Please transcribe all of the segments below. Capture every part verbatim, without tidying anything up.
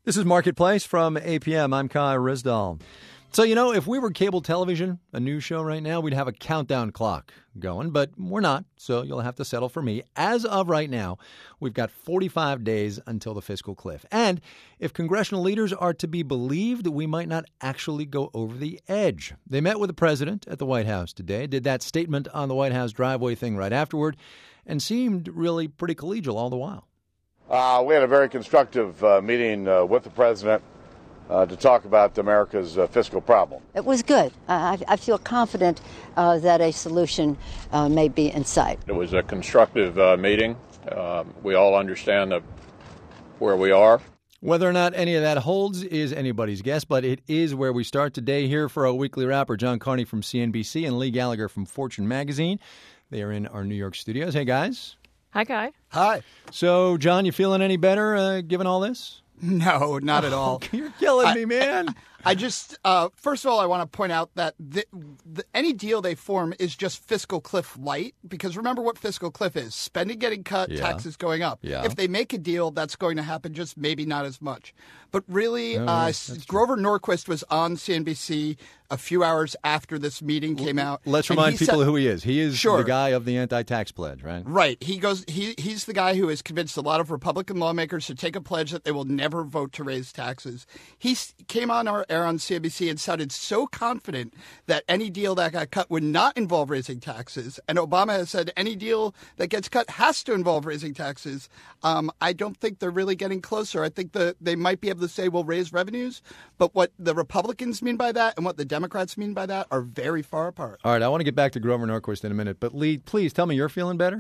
This is Marketplace from A P M. I'm Kai Rizdal. So, you know, if we were cable television, a news show right now, we'd have a countdown clock going, but we're not, so you'll have to settle for me. As of right now, we've got forty-five days until the fiscal cliff. And if congressional leaders are to be believed, we might not actually go over the edge. They met with the president at the White House today, did that statement on the White House driveway thing right afterward, and seemed really pretty collegial all the while. Uh, we had a very constructive uh, meeting uh, with the president uh, to talk about America's uh, fiscal problem. It was good. I, I feel confident uh, that a solution uh, may be in sight. It was a constructive uh, meeting. Uh, we all understand the, where we are. Whether or not any of that holds is anybody's guess, but it is where we start today. Here for a weekly wrap are John Carney from C N B C and Lee Gallagher from Fortune Magazine. They are in our New York studios. Hey, guys. Hi, Kai. Hi. So, John, you feeling any better uh, given all this? No, not at all. Oh, you're killing I, me, man. I just, uh, first of all, I want to point out that the, the, any deal they form is just fiscal cliff light, because remember what fiscal cliff is. Spending getting cut, yeah. taxes going up. Yeah. If they make a deal, that's going to happen, just maybe not as much. But really, oh, uh, yeah, Grover Norquist was on C N B C a few hours after this meeting came out. Let's remind people said, who he is. He is sure. the guy of the anti-tax pledge, right? Right. He goes. He he's the guy who has convinced a lot of Republican lawmakers to take a pledge that they will never vote to raise taxes. He came on our air on C N B C and sounded so confident that any deal that got cut would not involve raising taxes. And Obama has said any deal that gets cut has to involve raising taxes. Um, I don't think they're really getting closer. I think that they might be able to say we'll raise revenues, but what the Republicans mean by that and what the Democrats mean by that are very far apart. All right, I want to get back to Grover Norquist in a minute, but Lee, please tell me you're feeling better?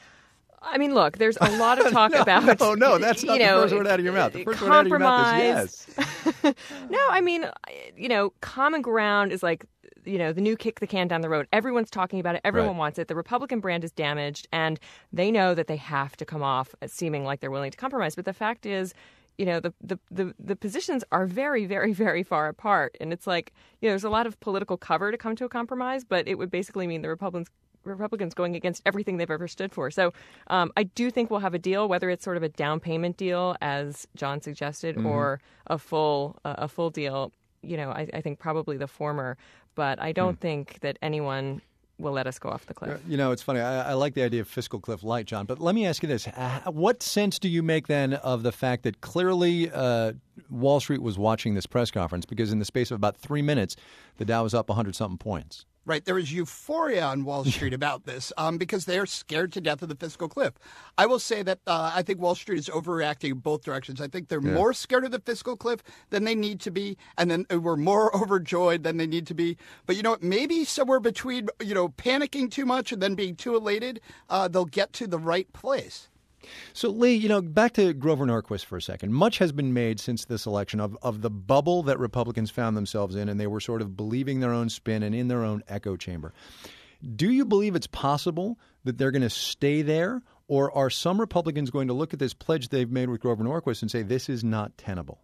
I mean, look, there's a lot of talk no, about, no, no, that's not you know, the first word out of your mouth. The first word out of your mouth is yes. No, I mean, you know, common ground is like, you know, the new kick the can down the road. Everyone's talking about it. Everyone right. wants it. The Republican brand is damaged, and they know that they have to come off seeming like they're willing to compromise. But the fact is, you know, the, the, the, the positions are very, very, very far apart. And it's like, you know, there's a lot of political cover to come to a compromise, but it would basically mean the Republicans Republicans going against everything they've ever stood for. So um, I do think we'll have a deal, whether it's sort of a down payment deal, as John suggested, mm-hmm. or a full uh, a full deal. You know, I, I think probably the former. But I don't mm. think that anyone will let us go off the cliff. You know, it's funny. I, I like the idea of fiscal cliff light, John. But let me ask you this. What sense do you make then of the fact that clearly uh, Wall Street was watching this press conference? Because in the space of about three minutes, the Dow was up one hundred something points. Right. There was euphoria on Wall Street about this um, because they're scared to death of the fiscal cliff. I will say that uh, I think Wall Street is overreacting in both directions. I think they're yeah. more scared of the fiscal cliff than they need to be, and then we're more overjoyed than they need to be. But, you know, maybe somewhere between, you know, panicking too much and then being too elated, uh, they'll get to the right place. So, Lee, you know, back to Grover Norquist for a second. Much has been made since this election of, of the bubble that Republicans found themselves in, and they were sort of believing their own spin and in their own echo chamber. Do you believe it's possible that they're going to stay there, or are some Republicans going to look at this pledge they've made with Grover Norquist and say this is not tenable?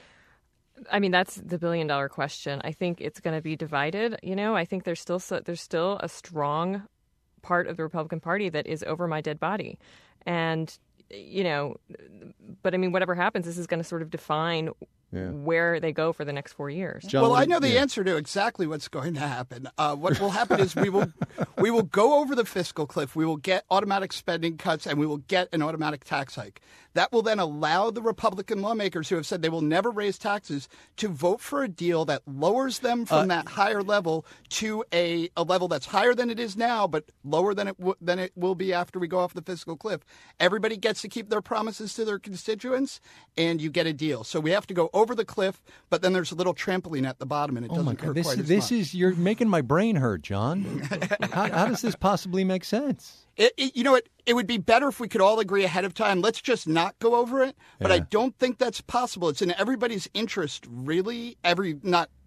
I mean, that's the billion dollar question. I think it's going to be divided. You know, I think there's still so, there's still a strong part of the Republican Party that is over my dead body. And, you know, but I mean, whatever happens, this is going to sort of define yeah. where they go for the next four years. John, well, I know the yeah. answer to exactly what's going to happen. Uh, what will happen is we will we will go over the fiscal cliff. We will get automatic spending cuts, and we will get an automatic tax hike. That will then allow the Republican lawmakers who have said they will never raise taxes to vote for a deal that lowers them from uh, that higher level to a, a level that's higher than it is now, but lower than it w- than it will be after we go off the fiscal cliff. Everybody gets to keep their promises to their constituents, and you get a deal. So we have to go over the cliff, but then there's a little trampoline at the bottom, and it oh doesn't my God. hurt This, quite as this much. is you're making my brain hurt, John. how, how does this possibly make sense? It, it, you know, it, it would be better if we could all agree ahead of time. Let's just not go over it. But yeah. I don't think that's possible. It's in everybody's interest, really. Every not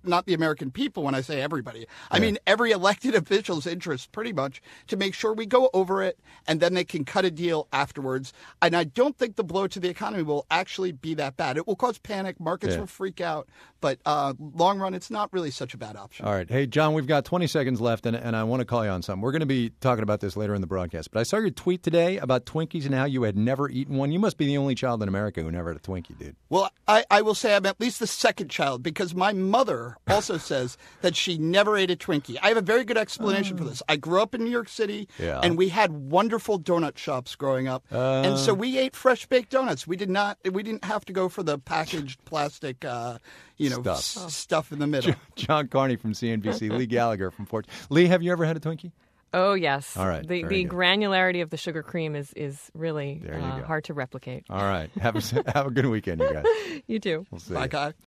not the American people when I say everybody. I Yeah. mean every elected official's interest, pretty much, to make sure we go over it, and then they can cut a deal afterwards. And I don't think the blow to the economy will actually be that bad. It will cause panic. Markets Yeah. will freak out. But uh, long run, it's not really such a bad option. All right. Hey, John, we've got twenty seconds left, and, and I want to call you on something. We're going to be talking about this later in the broadcast. But I saw your tweet today about Twinkies and how you had never eaten one. You must be the only child in America who never had a Twinkie, dude. Well, I, I will say I'm at least the second child because my mother also says that she never ate a Twinkie. I have a very good explanation for this. I grew up in New York City, Yeah. and we had wonderful donut shops growing up, Uh. and so we ate fresh baked donuts. We did not. We didn't have to go for the packaged plastic, uh, you know, Stuff. s- stuff in the middle. John Carney from C N B C, Lee Gallagher from Fort. Lee, have you ever had a Twinkie? Oh, yes. All right, The very the good. granularity of the sugar cream is, is really There you uh, go. hard to replicate. All right. Have a, have a good weekend, you guys. You too. We'll see. Bye, you. Kai.